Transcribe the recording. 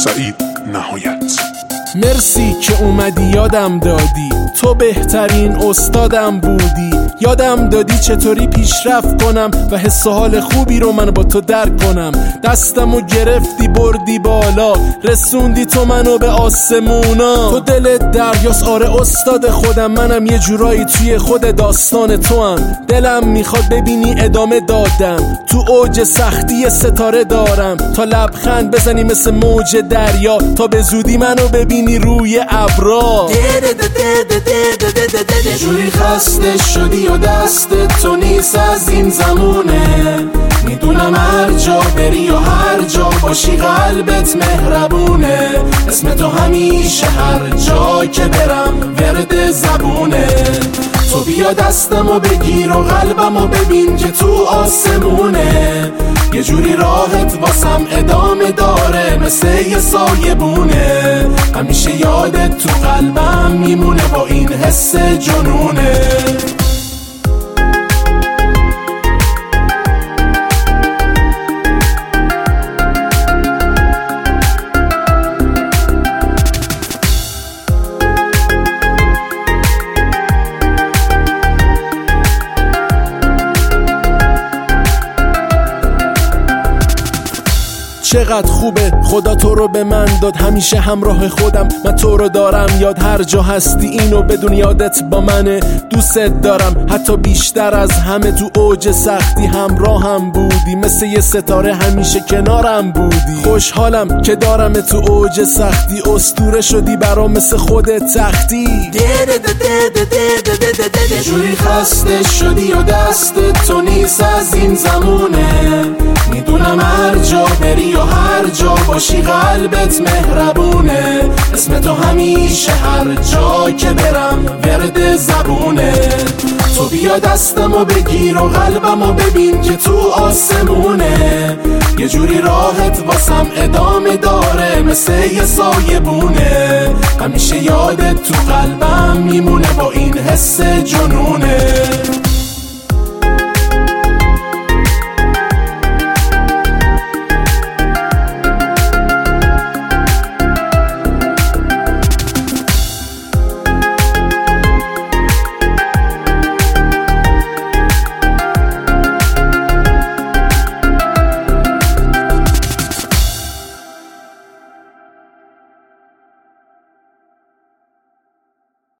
سعید نهایت. مرسی که اومدی یادم دادی، تو بهترین استادم بودی. یادم دادی چطوری پیشرفت کنم و حس و حال خوبی رو من با تو درک کنم. دستمو گرفتی بردی بالا، رسوندی تو منو به آسمونا. تو دلت دریاست آره استاد خودم، منم یه جورایی توی خود داستان تو هم. دلم میخواد ببینی ادامه دادم، تو اوج سختی ستاره دارم. تا لبخند بزنی مثل موج دریا، تا به زودی منو ببینی روی ابرا. یه جوری خسته شدی و دست تو نیست از این زمونه. میدونم هر جا بری و هر جا باشی قلبت مهربونه. اسم تو همیشه هر جا که برم ورد زبونه. تو بیا دستمو بگیر و قلبمو ببین که تو آسمونه. یه جوری راحت واسم ادامه داره مثل یه سایه بونه. همیشه یادت تو قلبم میمونه با این حس جنونه. چقدر خوبه خدا تو رو به من داد، همیشه همراه خودم من تو رو دارم یاد. هر جا هستی اینو بدون یادت با منه. دوست دارم حتی بیشتر از همه، تو اوج سختی همراهم بودی. مثل یه ستاره همیشه کنارم بودی. خوشحالم که دارم تو اوج سختی، اسطوره شدی برام مثل خودت تختی. یه جوری خسته شدی و دست تو نیست از این زمونه. میدونم هر جا بری و هر جا باشی قلبت مهربونه. اسم تو همیشه هر جا که برم ورد زبونه. تو بیا دستمو بگیر و قلبمو ببین که تو آسمونه. یه جوری راحت واسم ادامه داره مثل یه سایه بونه. همیشه یادت تو قلبم میمونه با این حس جنونه.